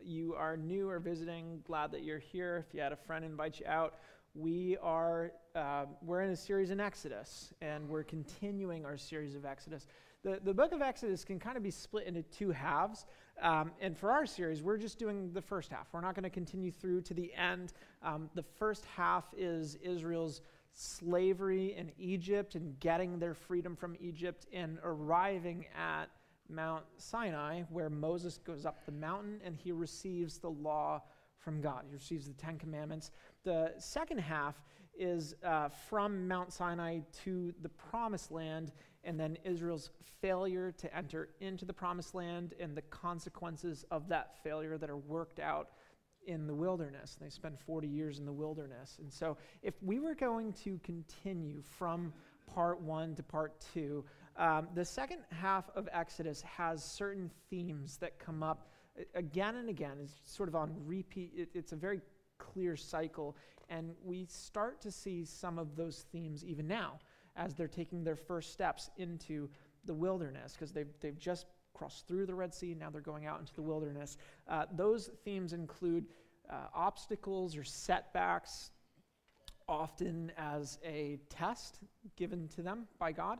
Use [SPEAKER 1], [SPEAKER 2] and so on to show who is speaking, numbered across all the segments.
[SPEAKER 1] you are new or visiting, glad that you're here. If you had a friend invite you out, we're in a series in Exodus, and we're continuing our series of Exodus. The book of Exodus can kind of be split into two halves, and for our series, we're just doing the first half. We're not going to continue through to the end. The first half is Israel's slavery in Egypt and getting their freedom from Egypt and arriving at Mount Sinai, where Moses goes up the mountain and he receives the law from God. He receives the Ten Commandments. The second half is from Mount Sinai to the Promised Land, and then Israel's failure to enter into the Promised Land and the consequences of that failure that are worked out in the wilderness. They spend 40 years in the wilderness. And so if we were going to continue from part 1 to part 2, the second half of Exodus has certain themes that come up again and again. It's sort of on repeat. It's a very clear cycle, and we start to see some of those themes even now as they're taking their first steps into the wilderness, because they've just crossed through the Red Sea, now they're going out into the wilderness. Those themes include obstacles or setbacks, often as a test given to them by God,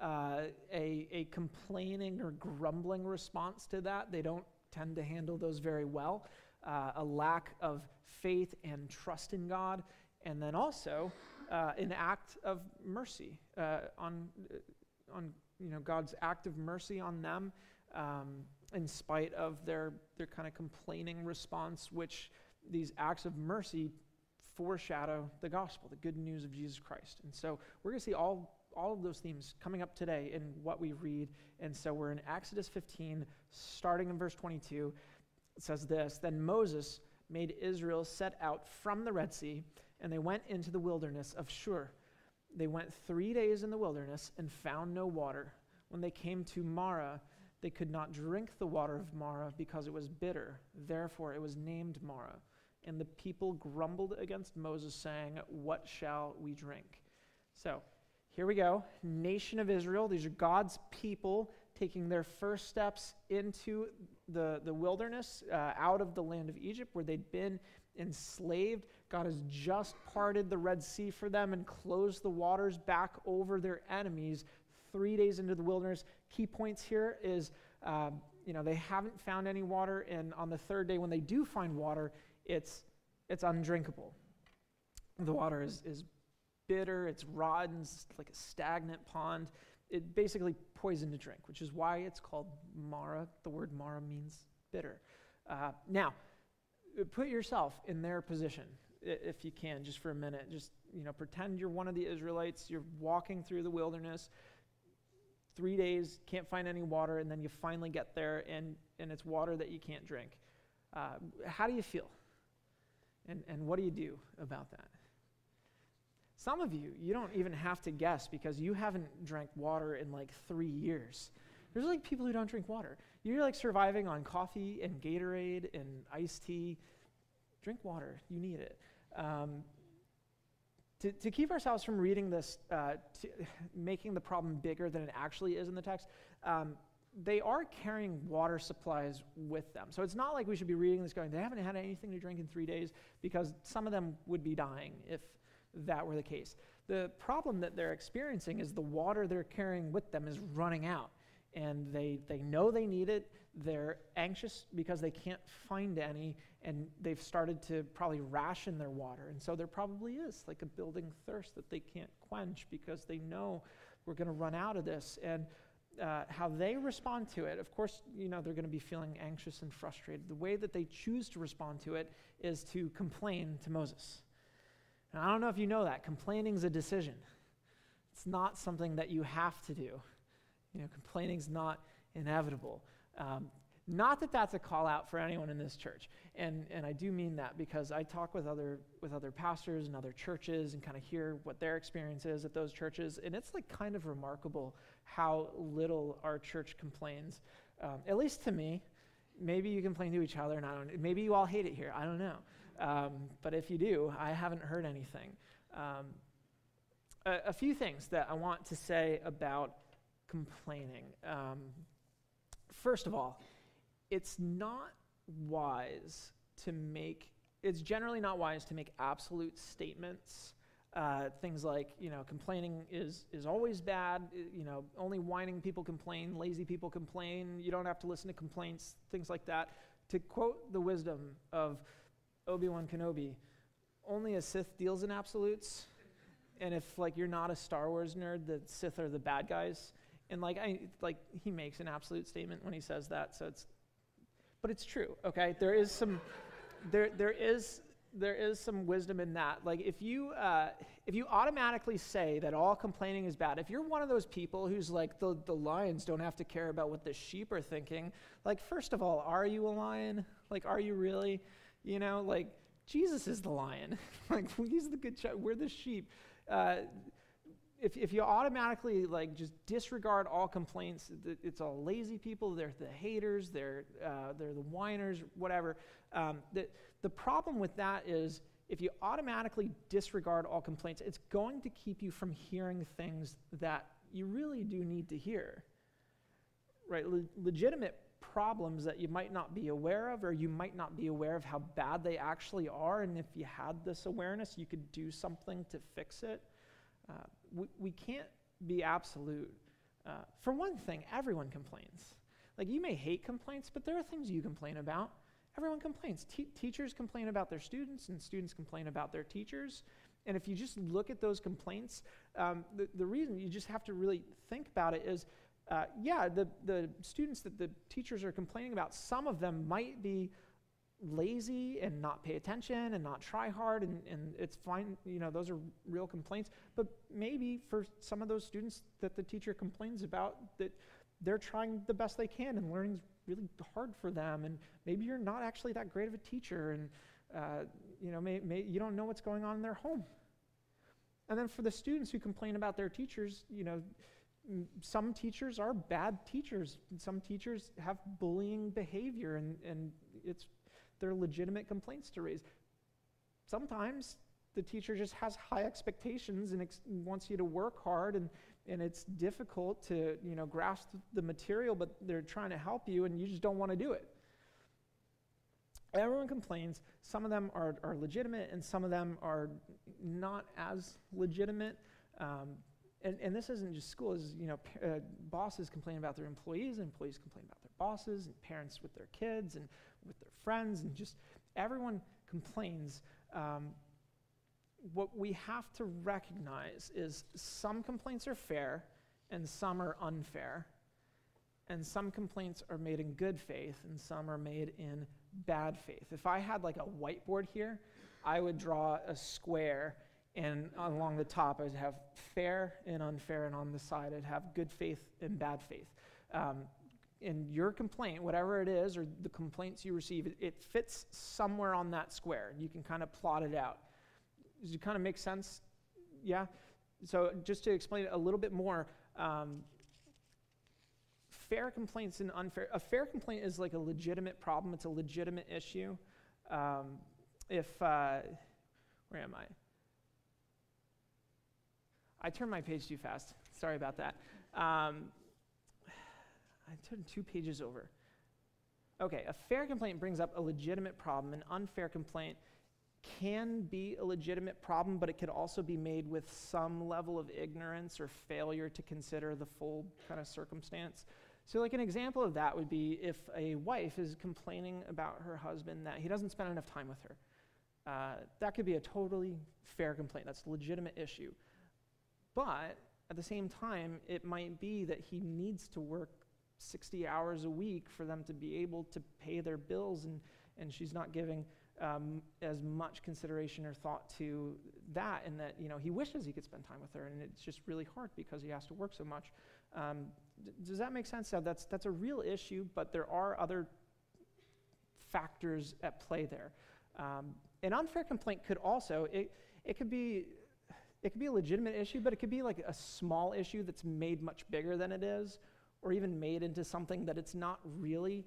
[SPEAKER 1] a complaining or grumbling response to that. They don't tend to handle those very well. A lack of faith and trust in God, and then also an act of mercy on God's act of mercy on them, in spite of their kind of complaining response, which these acts of mercy foreshadow the gospel, the good news of Jesus Christ. And so we're going to see all of those themes coming up today in what we read. And so we're in Exodus 15, starting in verse 22. It says this: "Then Moses made Israel set out from the Red Sea, and they went into the wilderness of Shur. They went 3 days in the wilderness and found no water. When they came to Marah, they could not drink the water of Marah because it was bitter. Therefore it was named Marah. And the people grumbled against Moses, saying, 'What shall we drink?'" So here we go. Nation of Israel. These are God's people taking their first steps into the wilderness, out of the land of Egypt where they'd been enslaved. God has just parted the Red Sea for them and closed the waters back over their enemies 3 days into the wilderness. Key points here is, they haven't found any water, and on the third day when they do find water, it's undrinkable. The water is bitter, it's rotten, it's like a stagnant pond. It basically poison to drink, which is why it's called Marah. The word Marah means bitter. Now, put yourself in their position, if you can, just for a minute. Just, pretend you're one of the Israelites. You're walking through the wilderness, 3 days, can't find any water, and then you finally get there, and it's water that you can't drink. How do you feel? And what do you do about that? Some of you don't even have to guess, because you haven't drank water in like 3 years. There's like people who don't drink water. You're like surviving on coffee and Gatorade and iced tea. Drink water. You need it. To keep ourselves from reading this, making the problem bigger than it actually is in the text, they are carrying water supplies with them. So it's not like we should be reading this going, they haven't had anything to drink in 3 days, because some of them would be dying if that were the case. The problem that they're experiencing is the water they're carrying with them is running out, and they know they need it. They're anxious because they can't find any, and they've started to probably ration their water. And so there probably is like a building thirst that they can't quench because they know we're going to run out of this. And how they respond to it, of course, they're going to be feeling anxious and frustrated. The way that they choose to respond to it is to complain to Moses. And I don't know if you know that. Complaining is a decision. It's not something that you have to do. Complaining is not inevitable. Not that that's a call out for anyone in this church. And I do mean that, because I talk with other pastors and other churches and kind of hear what their experience is at those churches. And it's like kind of remarkable how little our church complains. At least to me. Maybe you complain to each other, and maybe you all hate it here. I don't know. But if you do, I haven't heard anything. A few things that I want to say about complaining. First of all, it's not wise to make, it's generally not wise to make absolute statements. Things like, complaining is always bad. Only whining people complain, lazy people complain. You don't have to listen to complaints, things like that. To quote the wisdom of Obi-Wan Kenobi, only a Sith deals in absolutes. And if you're not a Star Wars nerd, the Sith are the bad guys. And he makes an absolute statement when he says that. But it's true. Okay, there is some some wisdom in that. If you automatically say that all complaining is bad, if you're one of those people who's the lions don't have to care about what the sheep are thinking, first of all, are you a lion? Are you really? Jesus is the lion. He's the good shepherd. We're the sheep. If you automatically just disregard all complaints, it's all lazy people. They're the haters. They're the whiners. Whatever. The problem with that is if you automatically disregard all complaints, it's going to keep you from hearing things that you really do need to hear. Right? Legitimate problems that you might not be aware of, or you might not be aware of how bad they actually are, and if you had this awareness, you could do something to fix it. We can't be absolute. For one thing, everyone complains. You may hate complaints, but there are things you complain about. Everyone complains. Teachers complain about their students, and students complain about their teachers. And if you just look at those complaints, the reason you just have to really think about it is, the students that the teachers are complaining about, some of them might be lazy and not pay attention and not try hard, and it's fine, those are real complaints. But maybe for some of those students that the teacher complains about, that they're trying the best they can and learning's really hard for them, and maybe you're not actually that great of a teacher, and you don't know what's going on in their home. And then for the students who complain about their teachers, some teachers are bad teachers. Some teachers have bullying behavior, and they're legitimate complaints to raise. Sometimes the teacher just has high expectations and wants you to work hard, and it's difficult to grasp the material, but they're trying to help you, and you just don't want to do it. Everyone complains. Some of them are legitimate, and some of them are not as legitimate. And this isn't just schools. Bosses complain about their employees, and employees complain about their bosses, and parents with their kids, and with their friends, and just everyone complains. What we have to recognize is some complaints are fair, and some are unfair. And some complaints are made in good faith, and some are made in bad faith. If I had a whiteboard here, I would draw a square, and along the top I would have fair and unfair, and on the side I'd have good faith and bad faith. And your complaint, whatever it is, or the complaints you receive, it fits somewhere on that square. You can kind of plot it out. Does it kind of make sense? Yeah? So just to explain it a little bit more, fair complaints and unfair. A fair complaint is a legitimate problem. It's a legitimate issue. Where am I? I turned my page too fast. Sorry about that. I turned 2 pages over. Okay, a fair complaint brings up a legitimate problem. An unfair complaint can be a legitimate problem, but it could also be made with some level of ignorance or failure to consider the full kind of circumstance. So an example of that would be if a wife is complaining about her husband that he doesn't spend enough time with her. That could be a totally fair complaint. That's a legitimate issue. But at the same time, it might be that he needs to work 60 hours a week for them to be able to pay their bills, and she's not giving as much consideration or thought to that, and that he wishes he could spend time with her, and it's just really hard because he has to work so much. Does that make sense? So that's a real issue, but there are other factors at play there. An unfair complaint could also it could be a legitimate issue, but it could be a small issue that's made much bigger than it is, or even made into something that it's not really.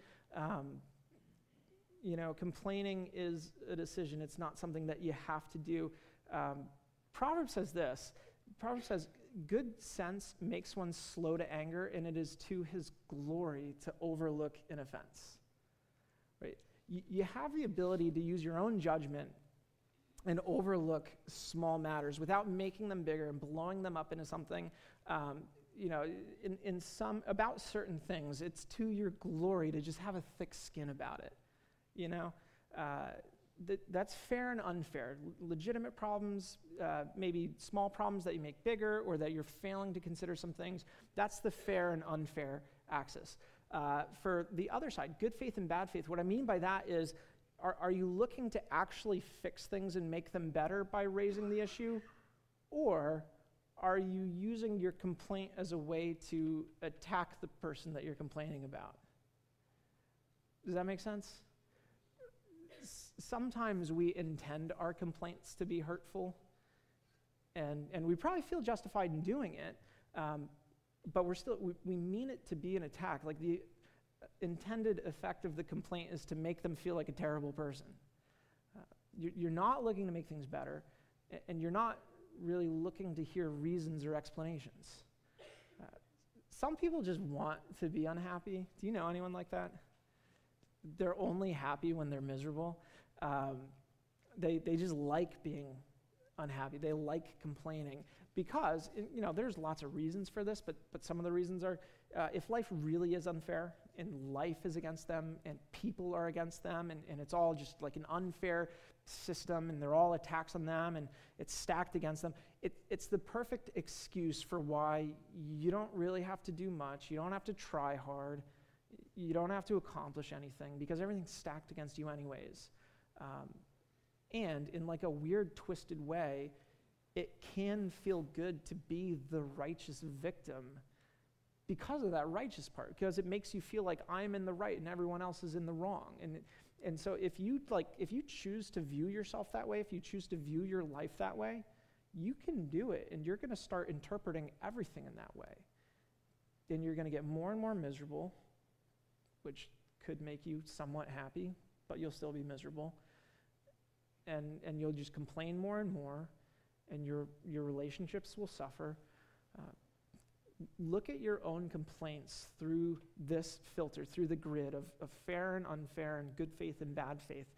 [SPEAKER 1] Complaining is a decision. It's not something that you have to do. Proverbs says this. Proverbs says, good sense makes one slow to anger, and it is to his glory to overlook an offense. Right? you have the ability to use your own judgment and overlook small matters without making them bigger and blowing them up into something, in some, about certain things. It's to your glory to just have a thick skin about it, That's fair and unfair. Legitimate problems, maybe small problems that you make bigger or that you're failing to consider some things, that's the fair and unfair axis. For the other side, good faith and bad faith, what I mean by that is, are you looking to actually fix things and make them better by raising the issue? Or are you using your complaint as a way to attack the person that you're complaining about? Does that make sense? Sometimes we intend our complaints to be hurtful, and we probably feel justified in doing it, but we mean it to be an attack. Like the intended effect of the complaint is to make them feel like a terrible person. You're not looking to make things better, and you're not really looking to hear reasons or explanations. Some people just want to be unhappy. Do you know anyone like that? They're only happy when they're miserable. They just like being unhappy. They like complaining because, there's lots of reasons for this, but some of the reasons are if life really is unfair and life is against them and people are against them and it's all just like an unfair system and they're all attacks on them and it's stacked against them, it's the perfect excuse for why you don't really have to do much. You don't have to try hard. You don't have to accomplish anything because everything's stacked against you anyways. And in like a weird, twisted way, it can feel good to be the righteous victim because of that righteous part, because it makes you feel like I'm in the right and everyone else is in the wrong. And so if you choose to view yourself that way, if you choose to view your life that way, you can do it, and you're going to start interpreting everything in that way. Then you're going to get more and more miserable, which could make you somewhat happy, but you'll still be miserable. And you'll just complain more and more, and your relationships will suffer. Look at your own complaints through this filter, through the grid of fair and unfair and good faith and bad faith.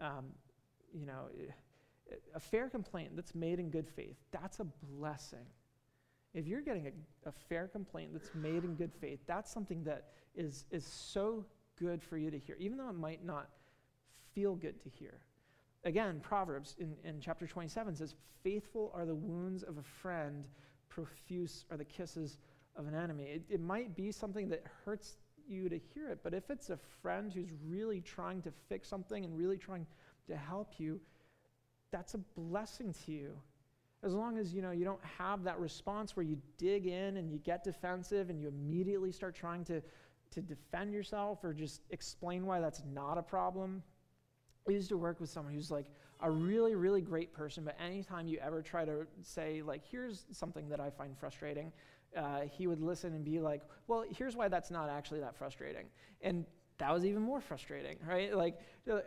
[SPEAKER 1] A fair complaint that's made in good faith, that's a blessing. If you're getting a fair complaint that's made in good faith, that's something that is so good for you to hear, even though it might not feel good to hear. Again, Proverbs in chapter 27 says, faithful are the wounds of a friend, profuse are the kisses of an enemy. It might be something that hurts you to hear it, but if it's a friend who's really trying to fix something and really trying to help you, that's a blessing to you. As long as you don't have that response where you dig in and you get defensive and you immediately start trying to defend yourself or just explain why that's not a problem. I used to work with someone who's like a really, really great person, but anytime you ever try to say, like, here's something that I find frustrating, he would listen and be like, well, here's why that's not actually that frustrating. And that was even more frustrating, right? Like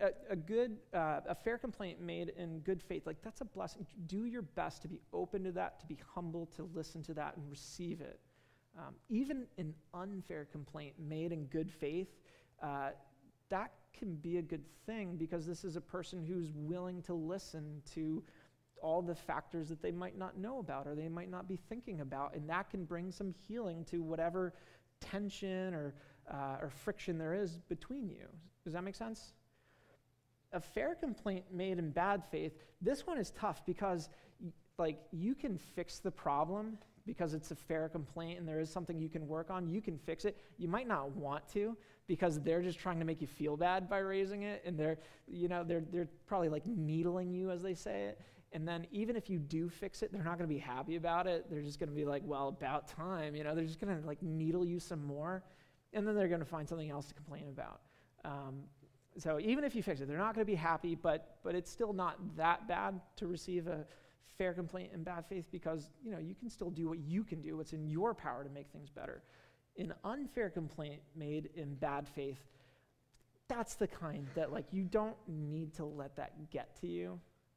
[SPEAKER 1] a fair complaint made in good faith, like that's a blessing. Do your best to be open to that, to be humble, to listen to that and receive it. Even an unfair complaint made in good faith, that can be a good thing because this is a person who's willing to listen to all the factors that they might not know about or they might not be thinking about, and that can bring some healing to whatever tension or friction there is between you. Does that make sense? A fair complaint made in bad faith, this one is tough because you can fix the problem because it's a fair complaint and there is something you can work on. You can fix it. You might not want to because they're just trying to make you feel bad by raising it, and they're probably like needling you, as they say it. And then even if you do fix it, they're not going to be happy about it. They're just going to be like, well, about time. They're just going to like needle you some more, and then they're going to find something else to complain about. So even if you fix it, they're not going to be happy, but it's still not that bad to receive a fair complaint in bad faith because you can still do what you can do, what's in your power to make things better. An unfair complaint made in bad faith, that's the kind that you don't need to let that get to you.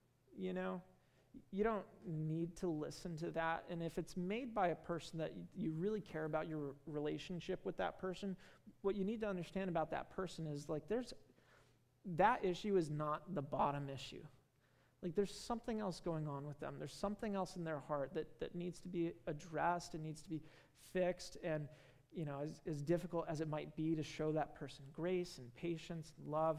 [SPEAKER 1] You don't need to listen to that. And if it's made by a person that you really care about your relationship with that person, what you need to understand about that person is that issue is not the bottom issue. Like there's something else going on with them. There's something else in their heart that needs to be addressed and needs to be fixed. And, as difficult as it might be to show that person grace and patience and love,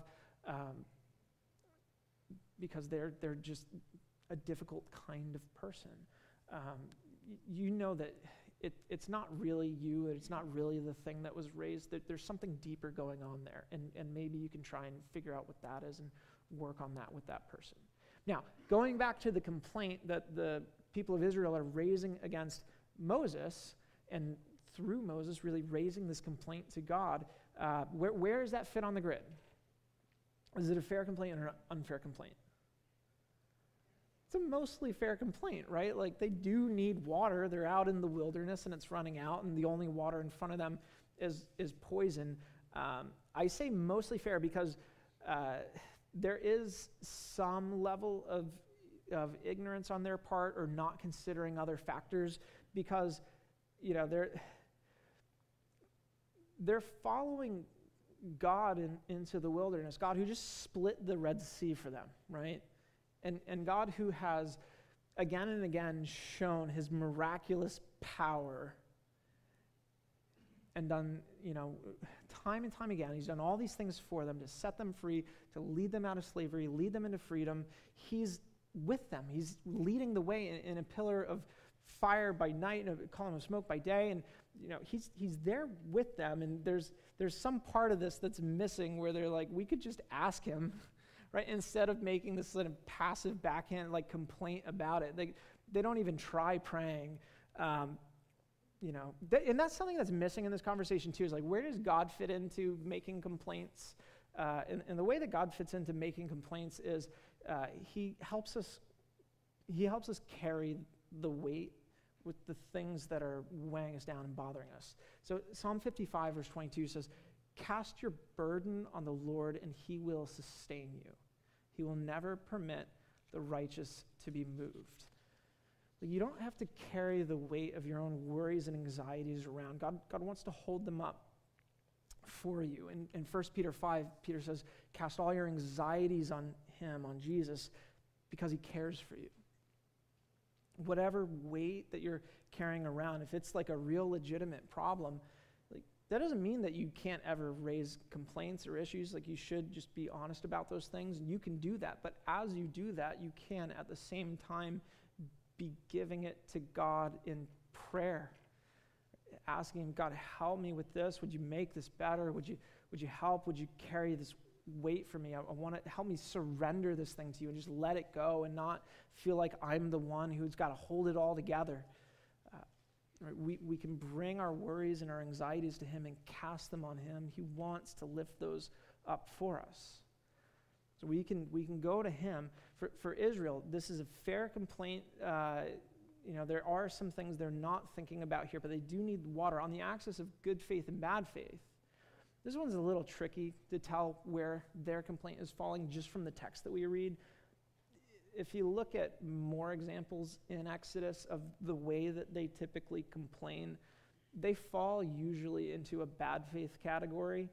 [SPEAKER 1] because they're just a difficult kind of person. You know that it's not really you, it's not really the thing that was raised, that there's something deeper going on there, and maybe you can try and figure out what that is and work on that with that person. Now, going back to the complaint that the people of Israel are raising against Moses, and through Moses really raising this complaint to God, where does that fit on the grid? Is it a fair complaint or an unfair complaint? It's a mostly fair complaint, right? Like they do need water. They're out in the wilderness and it's running out, and the only water in front of them is poison. I say mostly fair because there is some level of ignorance on their part, or not considering other factors, because they're following God into the wilderness, God who just split the Red Sea for them, right? And God who has again and again shown his miraculous power and done, time and time again, he's done all these things for them to set them free, to lead them out of slavery, lead them into freedom. He's with them. He's leading the way in a pillar of fire by night and a column of smoke by day. And, he's there with them. And there's some part of this that's missing where they're like, we could just ask him, right? Instead of making this sort of passive backhand complaint about it. They don't even try praying. And that's something that's missing in this conversation too, is where does God fit into making complaints? And the way that God fits into making complaints is he helps us carry the weight with the things that are weighing us down and bothering us. So Psalm 55 verse 22 says, "Cast your burden on the Lord and he will sustain you. He will never permit the righteous to be moved." You don't have to carry the weight of your own worries and anxieties around. God wants to hold them up for you. In 1 Peter 5, Peter says, "Cast all your anxieties on him, on Jesus, because he cares for you." Whatever weight that you're carrying around, if it's a real legitimate problem, that doesn't mean that you can't ever raise complaints or issues. You should just be honest about those things, and you can do that. But as you do that, you can at the same time be giving it to God in prayer, asking him, God, help me with this. Would you make this better? Would you help? Would you carry this weight for me? I want to help me surrender this thing to you and just let it go and not feel like I'm the one who's got to hold it all together. We can bring our worries and our anxieties to him and cast them on him. He wants to lift those up for us. So we can go to him. For Israel, this is a fair complaint. There are some things they're not thinking about here, but they do need water on the axis of good faith and bad faith. This one's a little tricky to tell where their complaint is falling just from the text that we read. If you look at more examples in Exodus of the way that they typically complain, they fall usually into a bad faith category.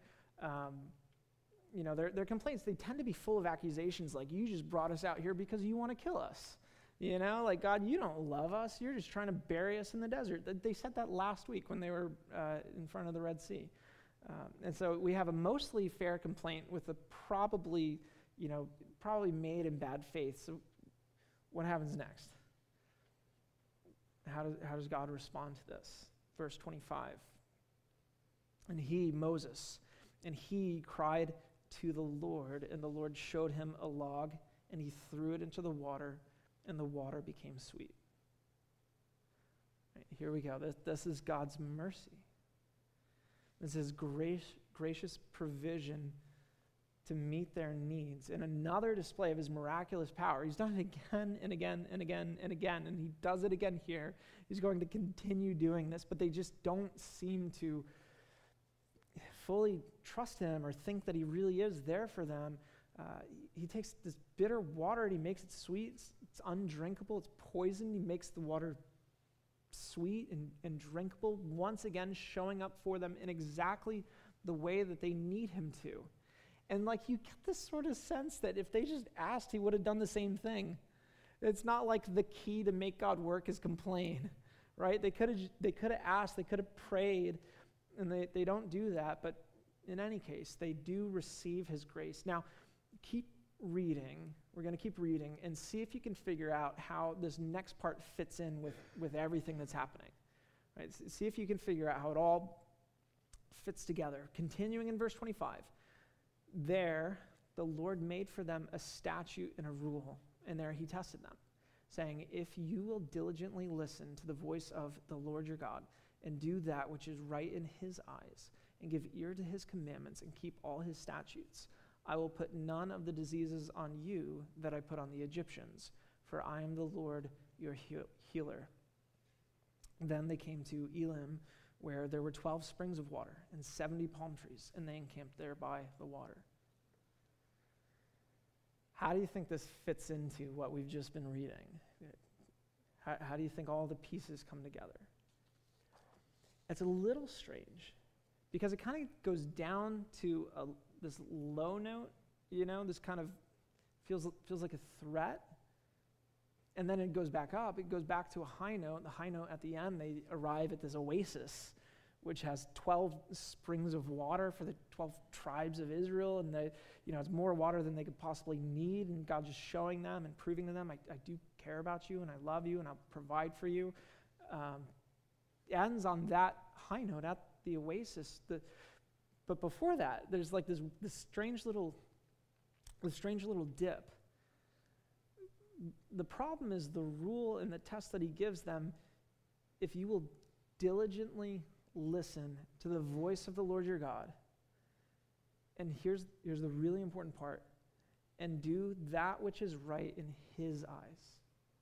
[SPEAKER 1] Their complaints, they tend to be full of accusations like, you just brought us out here because you want to kill us. God, you don't love us. You're just trying to bury us in the desert. They said that last week when they were in front of the Red Sea. And so we have a mostly fair complaint with a probably made in bad faith. So what happens next? How does God respond to this? Verse 25. And he, Moses, and he cried to the Lord, and the Lord showed him a log, and he threw it into the water, and the water became sweet. Right, here we go. This is God's mercy. This is gracious provision to meet their needs. And another display of his miraculous power. He's done it again and again and again and again, and he does it again here. He's going to continue doing this, but they just don't seem to fully trust him or think that he really is there for them. He takes this bitter water and he makes it sweet. It's undrinkable. It's poison. He makes the water sweet and drinkable, once again showing up for them in exactly the way that they need him to. And like you get this sort of sense that if they just asked, he would have done the same thing. It's not like the key to make God work is complain, right? They could have asked, they could have prayed, and they don't do that. But in any case, they do receive his grace. Now, keep reading. We're going to keep reading and see if you can figure out how this next part fits in with everything that's happening. Right? See if you can figure out how it all fits together. Continuing in verse 25. There, the Lord made for them a statute and a rule, and there he tested them, saying, if you will diligently listen to the voice of the Lord your God, and do that which is right in his eyes, and give ear to his commandments, and keep all his statutes, I will put none of the diseases on you that I put on the Egyptians, for I am the Lord your healer. Then they came to Elim, where there were 12 springs of water and 70 palm trees, and they encamped there by the water. How do you think this fits into what we've just been reading? How do you think all the pieces come together? It's a little strange, because it kind of goes down to this low note, this kind of feels like a threat. And then it goes back up. It goes back to a high note. The high note at the end, they arrive at this oasis, which has 12 springs of water for the 12 tribes of Israel. And it's more water than they could possibly need. And God just showing them and proving to them, I do care about you, and I love you, and I'll provide for you. Ends on that high note at the oasis. But before that, there's like this strange little dip. The problem is the rule and the test that he gives them. If you will diligently listen to the voice of the Lord your God, and here's the really important part, and do that which is right in his eyes,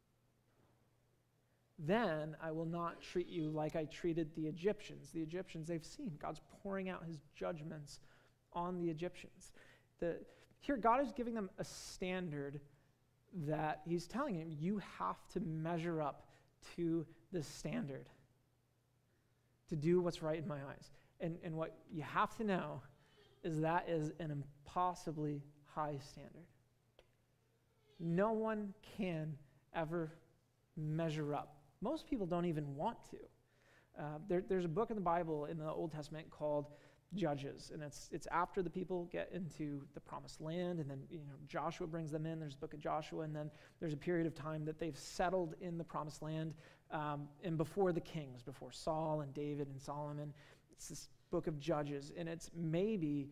[SPEAKER 1] then I will not treat you like I treated the Egyptians. The Egyptians, they've seen God's pouring out his judgments on the Egyptians. Here, God is giving them a standard that he's telling him, you have to measure up to this standard to do what's right in my eyes. And what you have to know is that is an impossibly high standard. No one can ever measure up. Most people don't even want to. There's a book in the Bible in the Old Testament called Judges, and it's after the people get into the promised land, and then Joshua brings them in. There's the book of Joshua, and then there's a period of time that they've settled in the promised land, and before the kings, before Saul and David and Solomon. It's this book of Judges, and it's maybe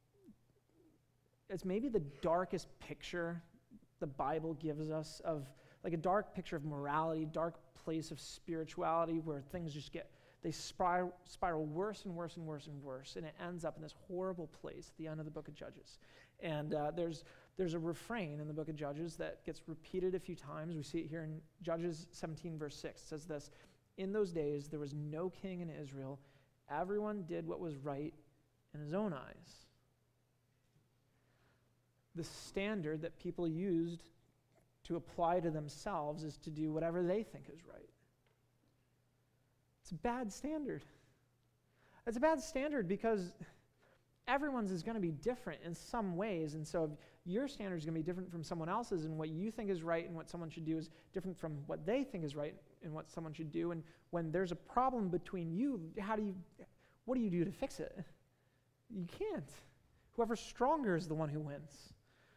[SPEAKER 1] the darkest picture the Bible gives us of, like, a dark picture of morality, dark place of spirituality where things just they spiral worse and worse and worse and worse, and it ends up in this horrible place at the end of the book of Judges. And there's a refrain in the book of Judges that gets repeated a few times. We see it here in Judges 17, verse 6. It says this, in those days there was no king in Israel. Everyone did what was right in his own eyes. The standard that people used to apply to themselves is to do whatever they think is right. It's a bad standard. It's a bad standard because everyone's is going to be different in some ways, and so your standard is going to be different from someone else's, and what you think is right and what someone should do is different from what they think is right and what someone should do. And when there's a problem between you, what do you do to fix it? You can't. Whoever's stronger is the one who wins.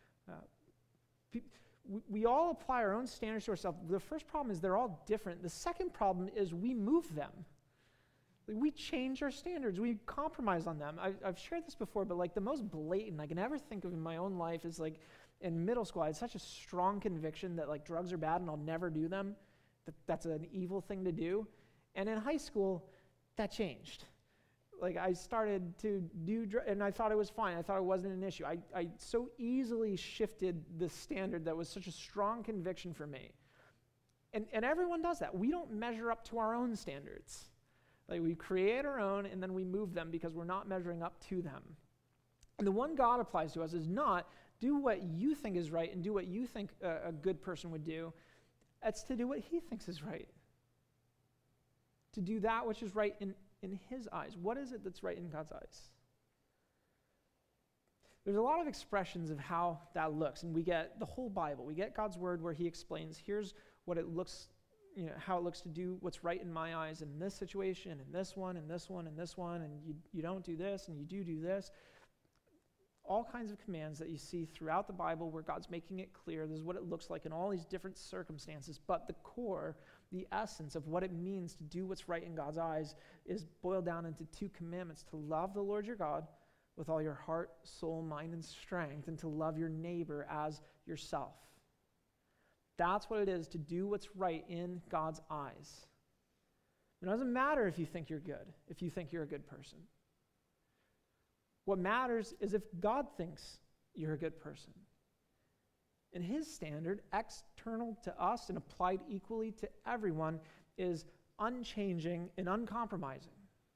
[SPEAKER 1] We all apply our own standards to ourselves. The first problem is they're all different. The second problem is we move them. We change our standards. We compromise on them. I've shared this before, but like the most blatant I can ever think of in my own life is like in middle school, I had such a strong conviction that like drugs are bad and I'll never do them, that's an evil thing to do. And in high school, that changed. Like I started to do, and I thought it was fine. I thought it wasn't an issue. I so easily shifted the standard that was such a strong conviction for me. And everyone does that. We don't measure up to our own standards. Like we create our own and then we move them because we're not measuring up to them. And the one God applies to us is not do what you think is right and do what you think a good person would do. It's to do what he thinks is right. To do that which is right in his eyes. What is it that's right in God's eyes? There's a lot of expressions of how that looks, and we get the whole Bible. We get God's word where he explains, here's what it looks, how it looks to do what's right in my eyes in this situation, and this one, and this one, and this one, and you don't do this, and you do this. All kinds of commands that you see throughout the Bible where God's making it clear this is what it looks like in all these different circumstances, but the core, the essence of what it means to do what's right in God's eyes is boiled down into 2 commandments: to love the Lord your God with all your heart, soul, mind, and strength, and to love your neighbor as yourself. That's what it is to do what's right in God's eyes. It doesn't matter if you think you're good, if you think you're a good person. What matters is if God thinks you're a good person. And his standard, external to us and applied equally to everyone, is unchanging and uncompromising.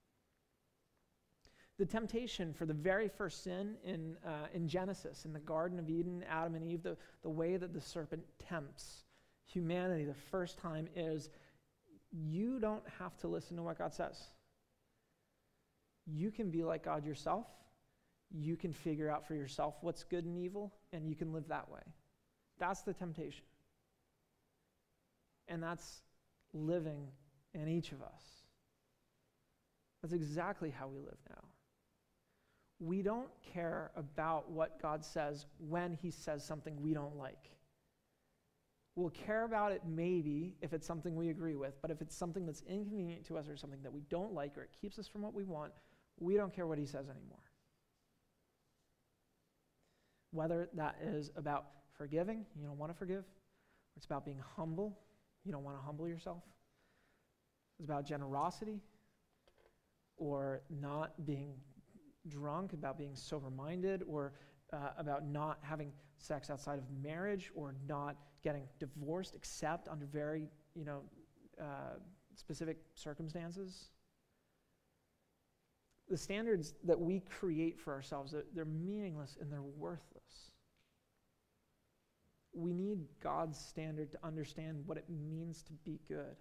[SPEAKER 1] The temptation for the very first sin in Genesis, in the Garden of Eden, Adam and Eve, the way that the serpent tempts humanity the first time is, you don't have to listen to what God says. You can be like God yourself. You can figure out for yourself what's good and evil, and you can live that way. That's the temptation. And that's living in each of us. That's exactly how we live now. We don't care about what God says when he says something we don't like. We'll care about it maybe if it's something we agree with, but if it's something that's inconvenient to us or something that we don't like or it keeps us from what we want, we don't care what he says anymore. Whether that is about forgiving, you don't want to forgive, or it's about being humble, you don't want to humble yourself. It's about generosity, or not being drunk, about being sober-minded, or about not having sex outside of marriage, or not getting divorced except under very, specific circumstances. The standards that we create for ourselves, they're meaningless and they're worthless. We need God's standard to understand what it means to be good.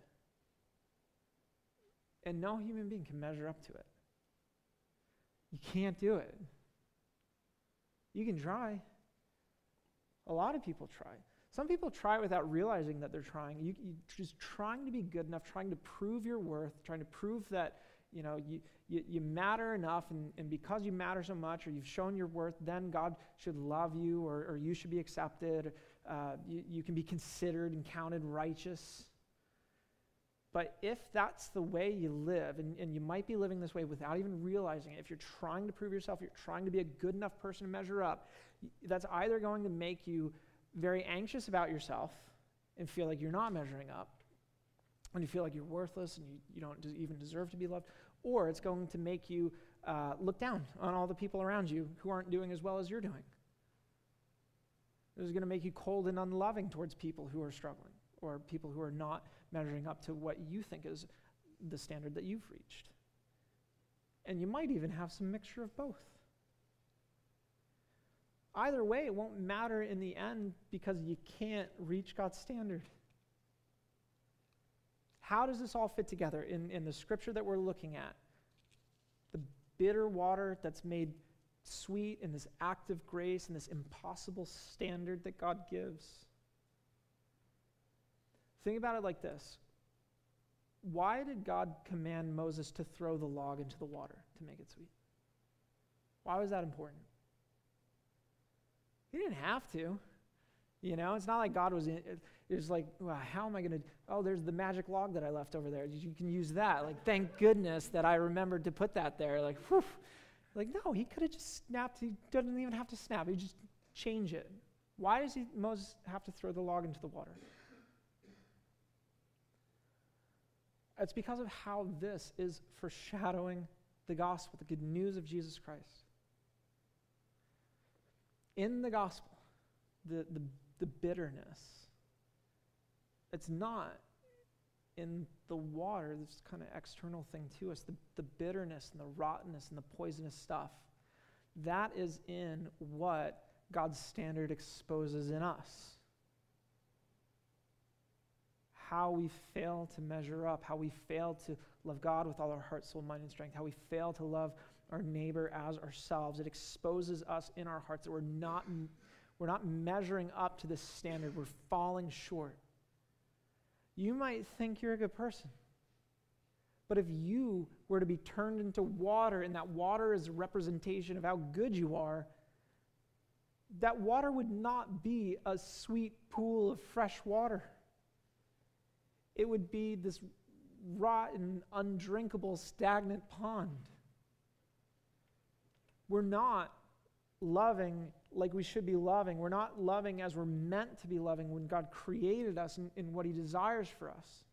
[SPEAKER 1] And no human being can measure up to it. You can't do it. You can try. A lot of people try. Some people try without realizing that they're trying. You just trying to be good enough, trying to prove your worth, trying to prove that you matter enough, and because you matter so much, or you've shown your worth, then God should love you, or you should be accepted. You can be considered and counted righteous. But if that's the way you live, and you might be living this way without even realizing it, if you're trying to prove yourself, you're trying to be a good enough person to measure up, that's either going to make you very anxious about yourself and feel like you're not measuring up, and you feel like you're worthless and you don't even deserve to be loved, or it's going to make you look down on all the people around you who aren't doing as well as you're doing. It's going to make you cold and unloving towards people who are struggling, or people who are not measuring up to what you think is the standard that you've reached. And you might even have some mixture of both. Either way, it won't matter in the end because you can't reach God's standard. How does this all fit together in the scripture that we're looking at? The bitter water that's made sweet in this act of grace and this impossible standard that God gives. Think about it like this. Why did God command Moses to throw the log into the water to make it sweet? Why was that important? He didn't have to. It's not like God was it was like, well, how am I going to, there's the magic log that I left over there. You can use that. Like, thank goodness that I remembered to put that there. Like, whew. Like, no, he could have just snapped. He doesn't even have to snap. He just change it. Why does Moses have to throw the log into the water? It's because of how this is foreshadowing the gospel, the good news of Jesus Christ. In the gospel, the bitterness, it's not in the water, this kind of external thing to us, the bitterness and the rottenness and the poisonous stuff. That is in what God's standard exposes in us. How we fail to measure up, how we fail to love God with all our heart, soul, mind, and strength, how we fail to love our neighbor as ourselves. It exposes us in our hearts that we're not measuring up to this standard. We're falling short. You might think you're a good person, but if you were to be turned into water, and that water is a representation of how good you are, that water would not be a sweet pool of fresh water. It would be this rotten, undrinkable, stagnant pond. We're not loving like we should be loving. We're not loving as we're meant to be loving when God created us in what He desires for us.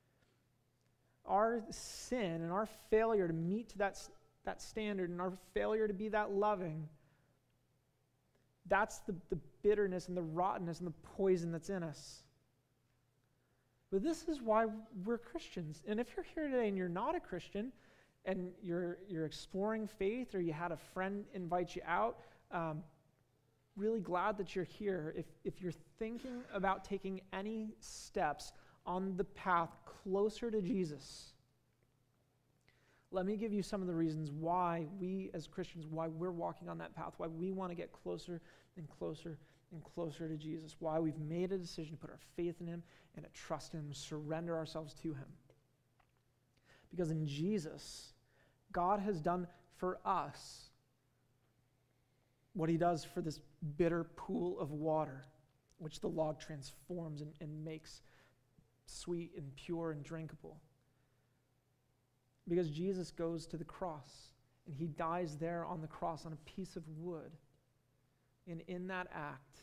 [SPEAKER 1] Our sin and our failure to meet to that standard and our failure to be that loving, that's the bitterness and the rottenness and the poison that's in us. But this is why we're Christians. And if you're here today and you're not a Christian, and you're exploring faith, or you had a friend invite you out, really glad that you're here. If you're thinking about taking any steps on the path closer to Jesus, let me give you some of the reasons why we as Christians, why we're walking on that path, why we want to get closer and closer and closer to Jesus, why we've made a decision to put our faith in Him and to trust Him, surrender ourselves to Him. Because in Jesus, God has done for us what He does for this bitter pool of water, which the log transforms and makes sweet and pure and drinkable. Because Jesus goes to the cross, and He dies there on the cross on a piece of wood. And in that act,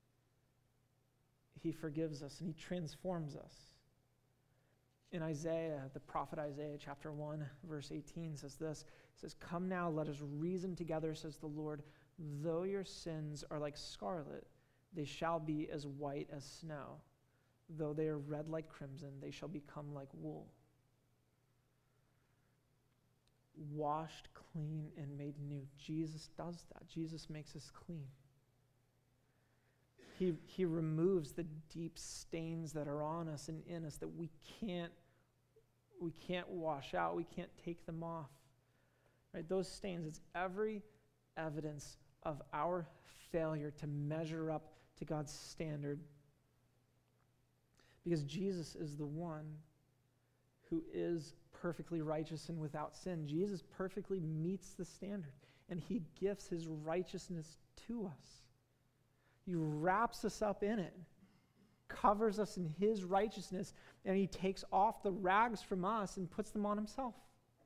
[SPEAKER 1] He forgives us and He transforms us. In Isaiah, the prophet Isaiah, chapter 1, verse 18 says this. It says, "Come now, let us reason together, says the Lord. Though your sins are like scarlet, they shall be as white as snow. Though they are red like crimson, they shall become like wool." Washed clean and made new. Jesus does that. Jesus makes us clean. He removes the deep stains that are on us and in us that we can't wash out. We can't take them off. Right? Those stains, it's every evidence of our failure to measure up to God's standard. Because Jesus is the one who is perfectly righteous and without sin. Jesus perfectly meets the standard, and He gifts His righteousness to us. He wraps us up in it, covers us in His righteousness, and He takes off the rags from us and puts them on Himself.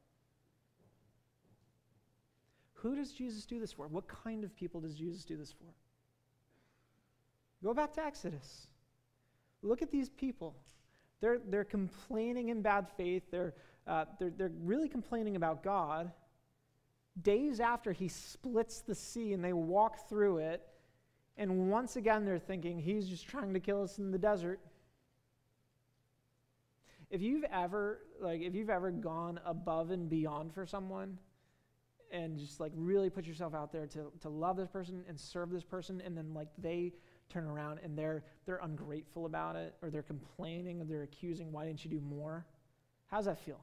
[SPEAKER 1] Who does Jesus do this for? What kind of people does Jesus do this for? Go back to Exodus. Look at these people. They're complaining in bad faith. They're really complaining about God. Days after He splits the sea and they walk through it, and once again they're thinking He's just trying to kill us in the desert. If you've ever gone above and beyond for someone and just really put yourself out there to love this person and serve this person, and then they turn around and they're ungrateful about it, or they're complaining, or they're accusing, why didn't you do more? How's that feel?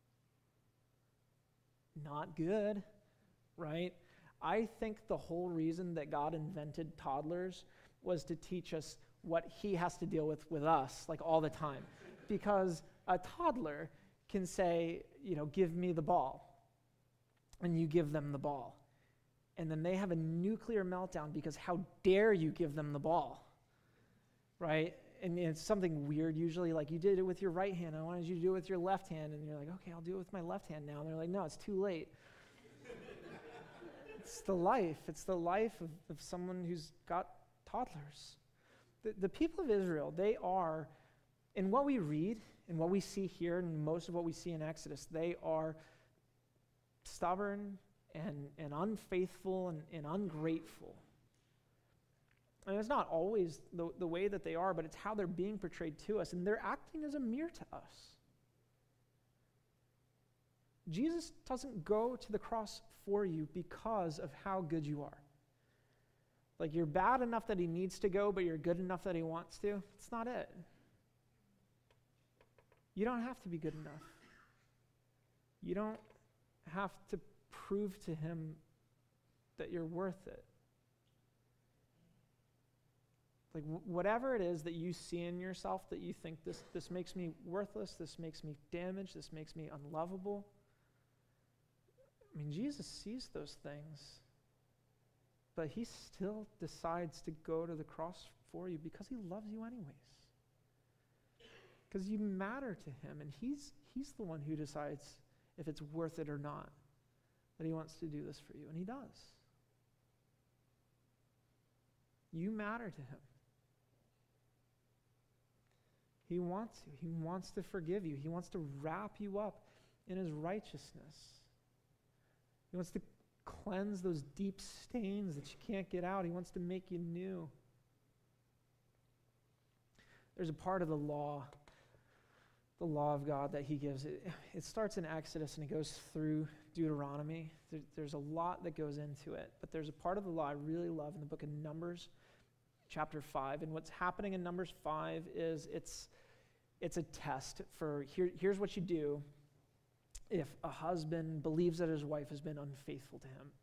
[SPEAKER 1] Not good, right? I think the whole reason that God invented toddlers was to teach us what He has to deal with us, all the time. Because a toddler can say, give me the ball. And you give them the ball. And then they have a nuclear meltdown because how dare you give them the ball, right? And it's something weird usually, you did it with your right hand. I wanted you to do it with your left hand. And you're like, okay, I'll do it with my left hand now. And they're like, no, it's too late. It's the life. It's the life of someone who's got toddlers. The people of Israel, they are, in what we read, and what we see here, and most of what we see in Exodus, they are stubborn and unfaithful and ungrateful. And it's not always the way that they are, but it's how they're being portrayed to us, and they're acting as a mirror to us. Jesus doesn't go to the cross for you because of how good you are. You're bad enough that He needs to go, but you're good enough that He wants to. It's not it. You don't have to be good enough. You don't have to prove to him that you're worth it. Like whatever it is that you see in yourself that you think this makes me worthless, this makes me damaged, this makes me unlovable. I mean, Jesus sees those things, but he still decides to go to the cross for you because he loves you anyways. Because you matter to him, and he's the one who decides if it's worth it or not, that he wants to do this for you, and he does. You matter to him. He wants you. He wants to forgive you. He wants to wrap you up in his righteousness. He wants to cleanse those deep stains that you can't get out. He wants to make you new. There's a part of the law of God that he gives. It starts in Exodus and it goes through Deuteronomy. There's a lot that goes into it, but there's a part of the law I really love in the book of Numbers, chapter 5. And what's happening in Numbers 5 is it's a test for, here's what you do if a husband believes that his wife has been unfaithful to him.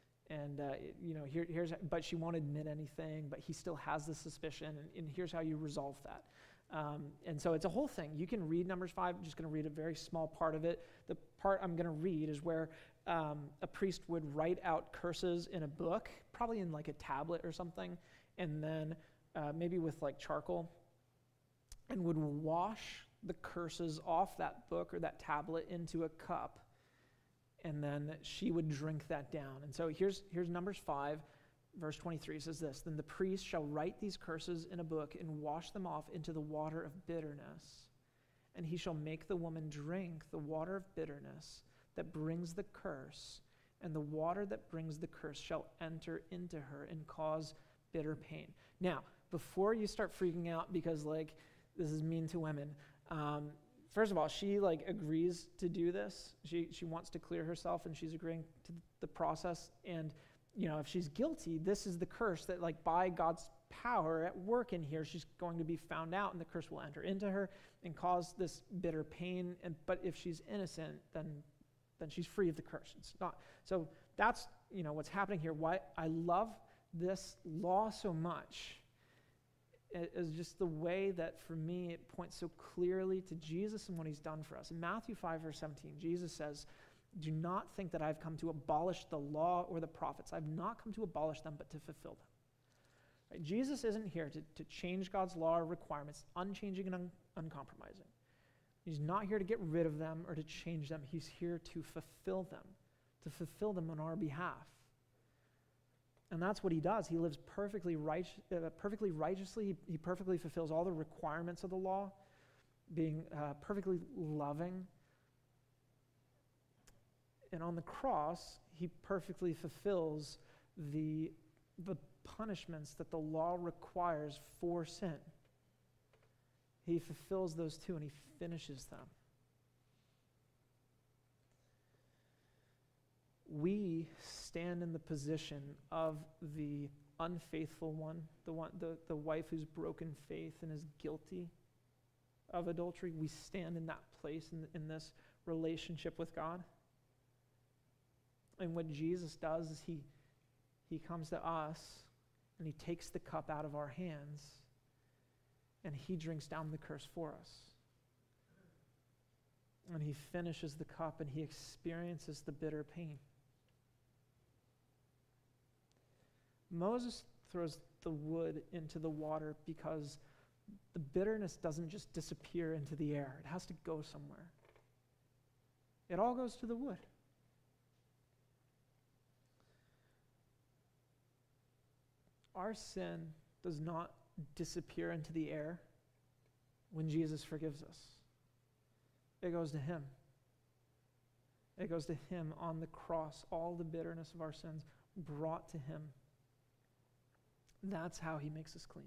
[SPEAKER 1] And, but she won't admit anything, but he still has the suspicion, and here's how you resolve that. And so it's a whole thing. You can read Numbers 5. I'm just going to read a very small part of it. The part I'm going to read is where a priest would write out curses in a book, probably in like a tablet or something, and then maybe with like charcoal, and would wash the curses off that book or that tablet into a cup, and then she would drink that down. And so here's Numbers 5, verse 23 says this: "Then the priest shall write these curses in a book and wash them off into the water of bitterness, and he shall make the woman drink the water of bitterness that brings the curse, and the water that brings the curse shall enter into her and cause bitter pain." Now, before you start freaking out because like this is mean to women, first of all, she like agrees to do this. She wants to clear herself, and she's agreeing to the process. And if she's guilty, this is the curse that like by God's power at work in here, she's going to be found out, and the curse will enter into her and cause this bitter pain. But if she's innocent, then she's free of the curse. It's not. So that's what's happening here. Why I love this law so much is just the way that, for me, it points so clearly to Jesus and what he's done for us. In Matthew 5, verse 17, Jesus says, "Do not think that I've come to abolish the law or the prophets. I've not come to abolish them, but to fulfill them." Right? Jesus isn't here to change God's law or requirements, unchanging and uncompromising. He's not here to get rid of them or to change them. He's here to fulfill them on our behalf. And that's what he does. He lives perfectly righteously. He perfectly fulfills all the requirements of the law, being perfectly loving. And on the cross, he perfectly fulfills the punishments that the law requires for sin. He fulfills those too, and he finishes them. We stand in the position of the unfaithful one, the wife who's broken faith and is guilty of adultery. We stand in that place in this relationship with God. And what Jesus does is he comes to us and he takes the cup out of our hands and he drinks down the curse for us. And he finishes the cup and he experiences the bitter pain. Moses throws the wood into the water because the bitterness doesn't just disappear into the air. It has to go somewhere. It all goes to the wood. Our sin does not disappear into the air when Jesus forgives us. It goes to him. It goes to him on the cross. All the bitterness of our sins brought to him. That's how he makes us clean.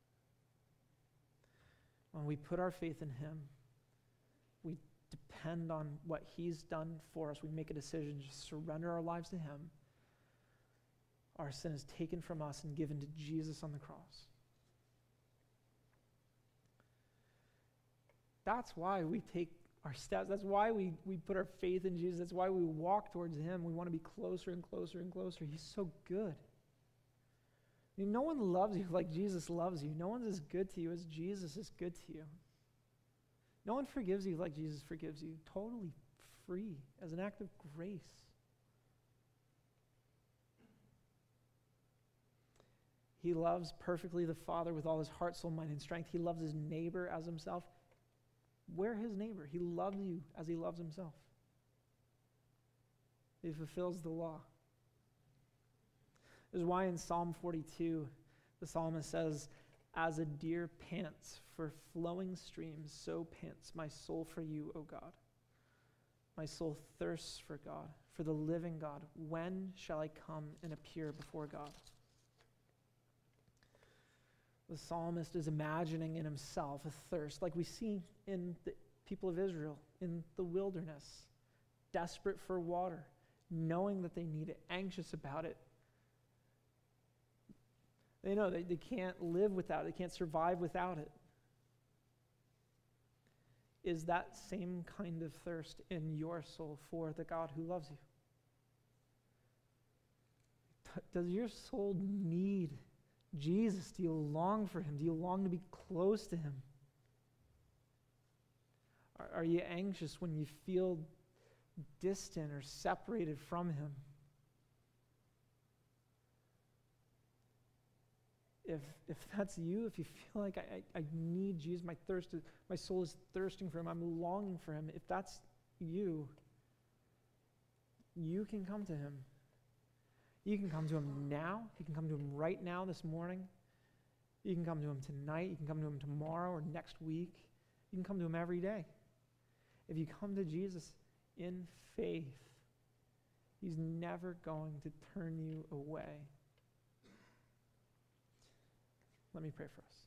[SPEAKER 1] When we put our faith in him, we depend on what he's done for us. We make a decision to surrender our lives to him. Our sin is taken from us and given to Jesus on the cross. That's why we take our steps. That's why we put our faith in Jesus. That's why we walk towards him. We want to be closer and closer and closer. He's so good. I mean, no one loves you like Jesus loves you. No one's as good to you as Jesus is good to you. No one forgives you like Jesus forgives you. Totally free as an act of grace. He loves perfectly the Father with all his heart, soul, mind, and strength. He loves his neighbor as himself. We're his neighbor. He loves you as he loves himself. He fulfills the law. This is why in Psalm 42, the psalmist says, "As a deer pants for flowing streams, so pants my soul for you, O God. My soul thirsts for God, for the living God. When shall I come and appear before God?" The psalmist is imagining in himself a thirst like we see in the people of Israel in the wilderness, desperate for water, knowing that they need it, anxious about it. They know they can't live without it, they can't survive without it. Is that same kind of thirst in your soul for the God who loves you? Does your soul need Jesus? Do you long for him? Do you long to be close to him? Are you anxious when you feel distant or separated from him? If that's you, if you feel like I need Jesus, my soul is thirsting for him, I'm longing for him, if that's you, you can come to him. You can come to him now. You can come to him right now this morning. You can come to him tonight. You can come to him tomorrow or next week. You can come to him every day. If you come to Jesus in faith, he's never going to turn you away. Let me pray for us.